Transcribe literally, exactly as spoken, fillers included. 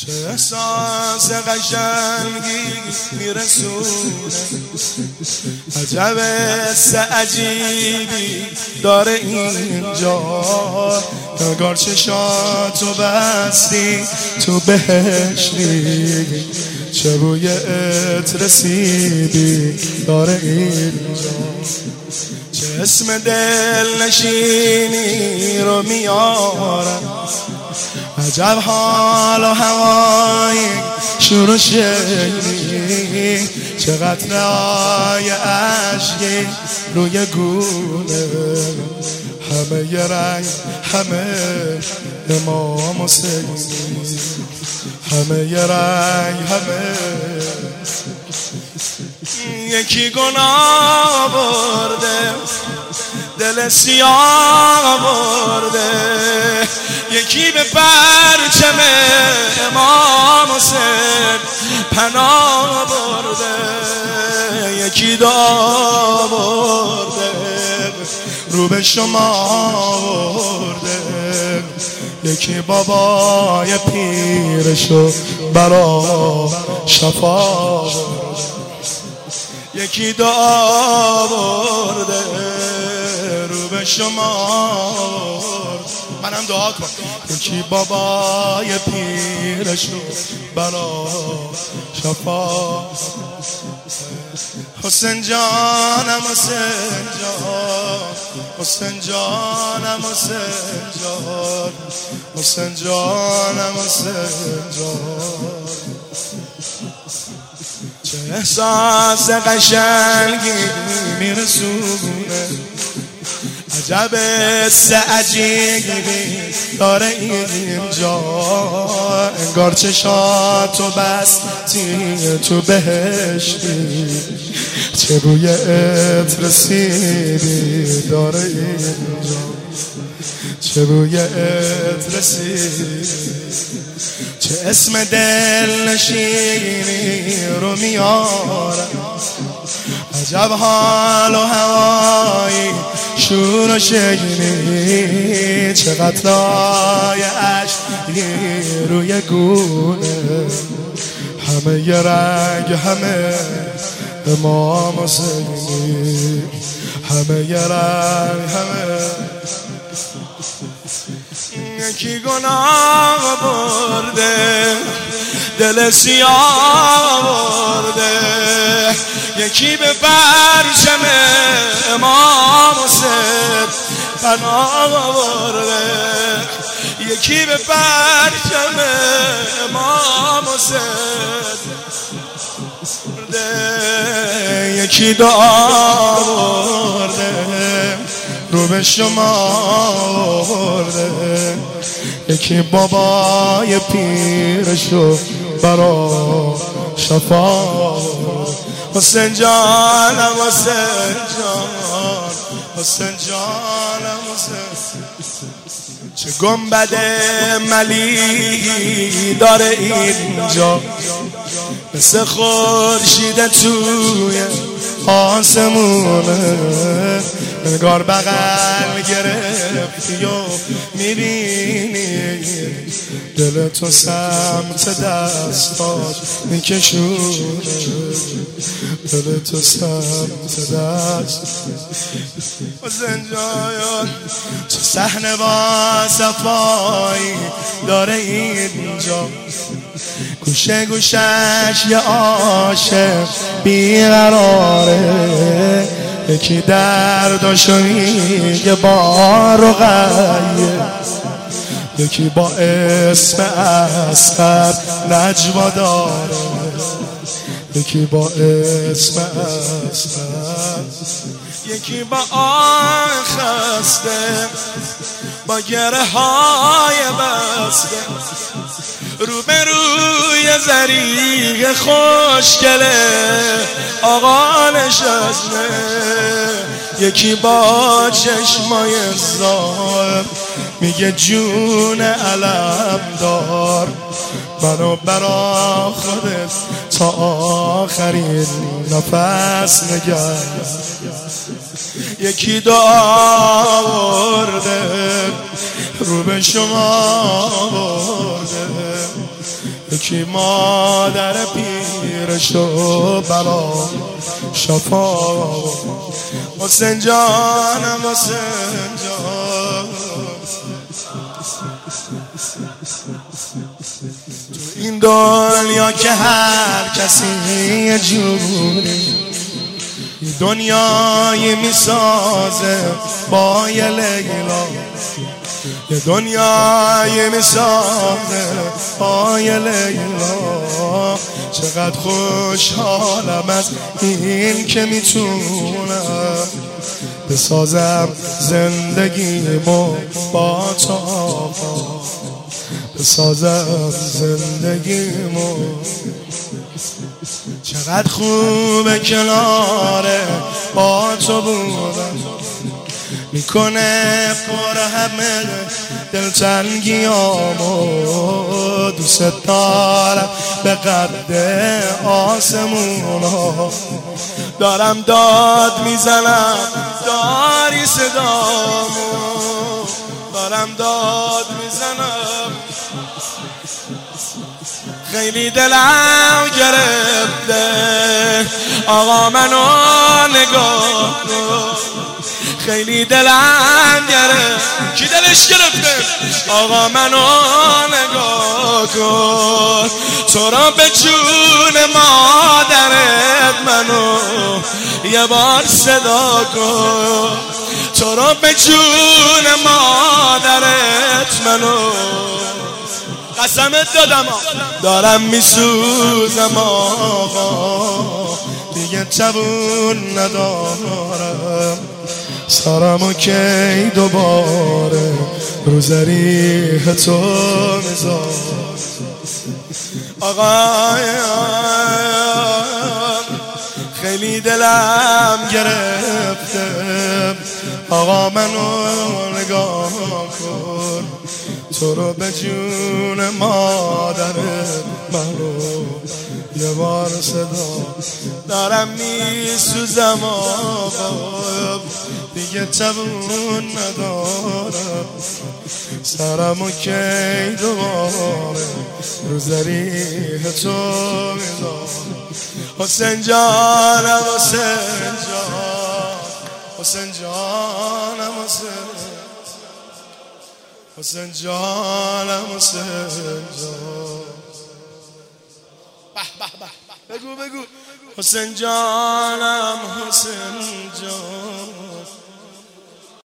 چه احساس قشنگی میرسونه، عجب حس عجیبی داره اینجا. انگار چشاتو بستی تو بهشتی، چه بوی عطر سیبی داره اینجا. چه اسم دل نشینی رو میارم، عجب حال و هوای شروع شدی. چه قطره‌های اشکی روی گونه، همه ی رنگ همه امام حسینی، همه ی رنگ همه. یکی گناه برده دل سیاه برده، یکی به پرچم امام حسین پناه برده، یکی دعا برده رو به شما برده، یکی بابای پیرشو برا شفا برده، یکی دعا برده رو به شما. منم دعا کن. یکی بابای پیرشو برا شفا. حسین جانم حسین جان، حسین جانم حسین جان، حسین جانم حسین جان. چه احساس قشنگی میرسونه، عجب حس عجیبی داره اینجا. انگار چشاتو بستی تو بهشتی، چه بوی عطر سیبی داره اینجا، چه بوی عطر سیبی. چه اسم دل نشینی رو میارم، عجب حال و هوایی شور و شیرینی. چه قطره‌های اشکی روی گونه، همه ی رنگ همه امام حسینی، همه ی رنگ همه. یکی گناه برده دل سیاه برده، یکی به پرچم امام حسین پناه برده، یکی به پرچم امام حسین برده، یکی دعا برده رو به شما برده، یکی بابای پیرشو برا شفا. حسین جانم حسین جان، حسین جانم حسین. چه گنبد ملی داره اینجا، مثل خورشید توی آسمونه. انگار بغل گرفتی و میبینی دل تو سمت دستاش میکشونه، دل تو سمت دست. حسین جان چه صحنه با صفایی داره اینجا، گوشه گوشش یه عاشق بیقراره. یکی درداشو میگه بار و غیه، یکی با اسم اصغر نجوا داره، یکی با اسم اصغر. یکی با آه خسته با گره های بسته، روبروی زریق خوشگله آقا نشسته. یکی با چشمای زار میگه جون علم دار، منو برا خودت تا آخرین نفس نگه. یکی دعا برده رو به شما برده، یکی مادر پیرش و برا شفا. حسین جانم حسین جان، تو این دنیا که هر کسی یه جوری دنیایی میسازه با یه لیلا، یه دنیایی میسازه با یه لیلا. چقدر خوشحالم از این که میتونم بسازم زندگیمو با تو آقا، بسازم زندگیمو. چقدر خوبه کناره با تو بودم، میکنه پر همه دلتنگیامو. دوست دارم به قد آسمونا، دارم داد میزنم داری صدامو، دارم داد میزنم. خیلی دلم گرفته آقا منو نگاه کن، خیلی دلم گرفته. کی دلش گرفته؟ آقا منو نگاه کن، تو را به جون مادرت منو یه بار صدا کن، تو را به جون مادرت منو. قسمت دادم دارم میسوزم آقا، دیگه توون ندارم، سرمو کی دوباره رو زریح تو میذار. آقا خیلی دلم گرفته آقا منو نگاه کن، تو رو به جون مادرت منو یه بار صدا. دارم میسوزم آقا، دیگه توون ندارم، سرمو کی دوباره رو زریح تو میذار. حسین جانم حسین جان، حسین جانم حسین، حسین جانم حسین جان. به به به بگو بگو. حسین جانم حسین جان،